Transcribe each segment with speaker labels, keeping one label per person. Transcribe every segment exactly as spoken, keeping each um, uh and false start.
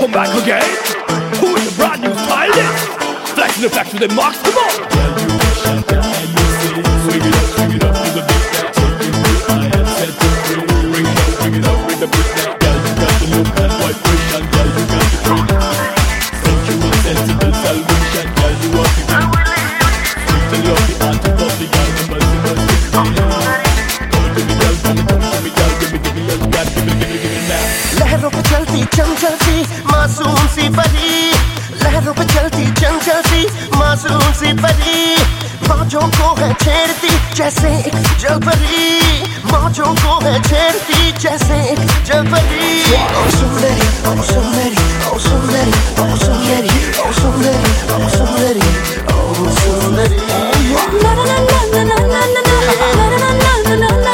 Speaker 1: come back again? Who is the brand new stylist? Flexing the flex with the marks, come on! Girl, you wish and tell and you say, swing it up, swing it up to the beat that taking me. I am set to free. Bring it up, bring it up with the beat that. Girl, you got the look and white wish and girl, you got the cream. Sensual, sensible, salvation, girl, you are the king. Sweet and lovely, and to love the girl, the mercy, mercy, come to me, girl, come to me, girl, give me, give me, give me, give me, give me, give me now.
Speaker 2: लहरों पे चलती चंचल सी मासूम सी परी, लहरों पे चलती चंचल सी मासूम सी परी, मौजों को है छेड़ती जैसे एक जलपरी, मौजों को है छेड़ती जैसे एक जलपरी। Oh सुंदरी, oh सुंदरी, oh सुंदरी, oh सुंदरी, oh सुंदरी, oh सुंदरी, oh सुंदरी। ना ना ना ना ना ना ना ना ना ना ना ना ना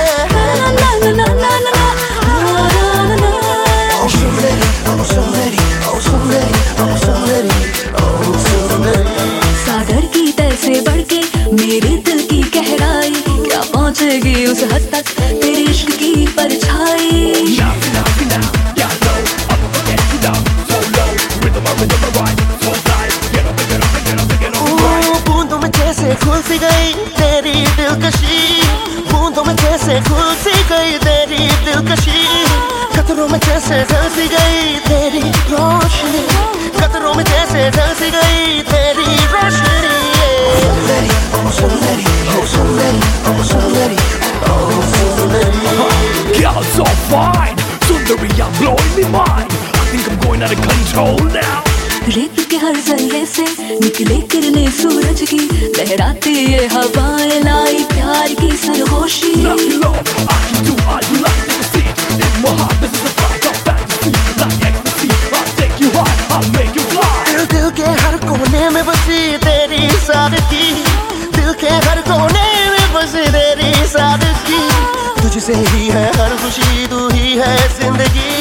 Speaker 3: सागर की तह से बढ़ के मेरे दिल की गहराई, क्या पहुंचेगी उस हद तक तेरे इश्क की परछाई।
Speaker 2: बूंदों में जैसे घुल-सी गई तेरी दिलकशी, बूंदों में जैसे घुल-सी गई तेरी दिलकशी, कतरों में जैसे ढल-सी गई तेरी रोशनी, कतरों में जैसे ढल-सी गई तेरी रोशनी। सुंदरी, ओ सुंदरी, ओ सुंदरी, ओ सुंदरी, ओ सुंदरी।
Speaker 1: Girl, so fine, Sundari, you're blowing me mind. I think I'm going out of control now.
Speaker 3: रेत के हर जल्ले से निकले किरणें सूरज की, लहराती ये हवाएं लाई प्यार की सरगोशी।
Speaker 1: Love you, love, I can do all you like to see. In my heart, this is a fight of fantasy. Like ecstasy, I'll take you high, I'll make you fly.
Speaker 2: दिल दिल के हर कोने में बसी तेरी सादगी, दिल के हर कोने में बसी तेरी सादगी, तुझसे ही है हर खुशी, तू ही है जिंदगी।